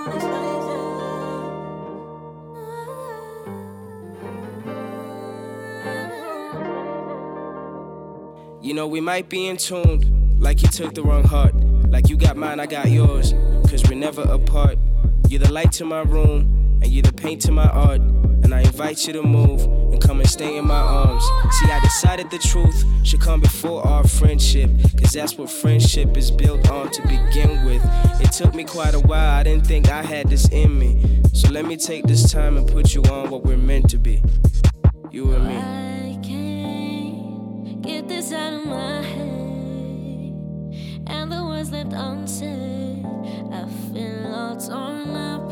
You know, we might be in tune, like you took the wrong heart. Like you got mine, I got yours, cause we're never apart. You're the light to my room, and you're the paint to my art. And I invite you to move, and come and stay in my arms. See, I decided the truth should come before our friendship, cause that's what friendship is built on to begin with. It took me quite a while, I didn't think I had this in me. So let me take this time and put you on what we're meant to be. You and me. I can't get this out of my head, and the words left unsaid, I feel all torn up.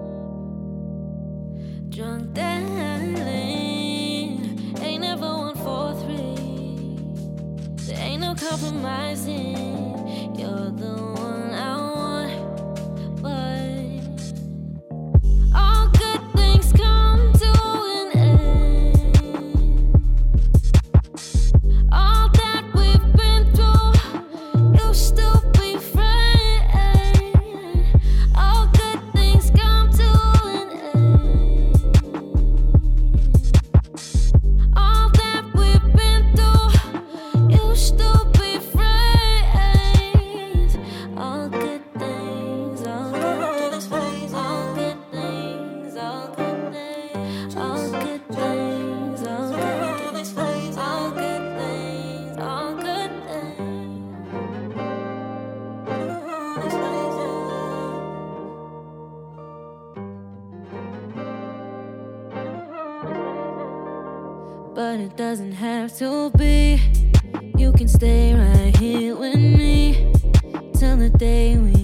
Drunk darling, ain't never 1 for 3. There ain't no compromising. You're the one I want, but all good things come to an end. All that we've been through, you'll still be friend. All good things come to an end. All that we've been through, you'll still be friends. All good things, all good things, all good things, all good things, all good things, all good things, all good things, all good things. But it doesn't have to be. You can stay right here with me till the day we